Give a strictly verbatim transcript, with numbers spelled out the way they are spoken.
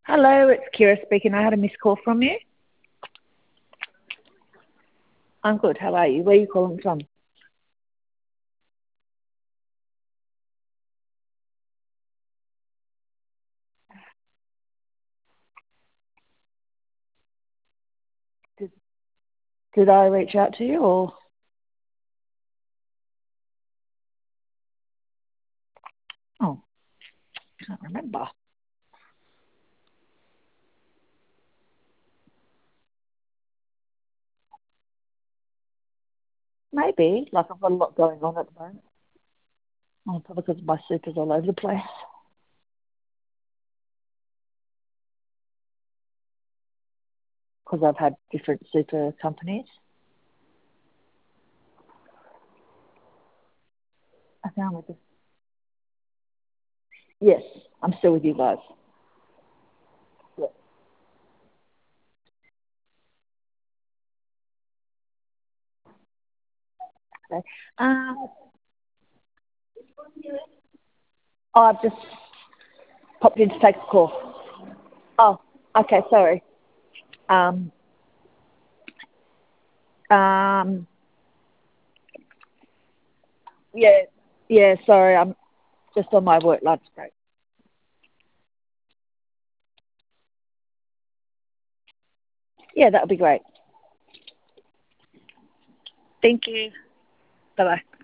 Hello, it's Kira speaking. I had a missed call from you. I'm good. How are you? Where are you calling from? Did, did I reach out to you or? Oh, can't remember. Maybe. Like I've got a lot going on at the moment. Oh, probably because my super's all over the place. Because I've had different super companies. I found with this. Yes, I'm still with you guys. Yeah. Okay. Um, oh, I've just popped in to take a call. Oh, okay. Sorry. Um, um, yeah, yeah. Sorry, I'm just on my work lunch break. Yeah, that would be great. Thank you. Bye bye.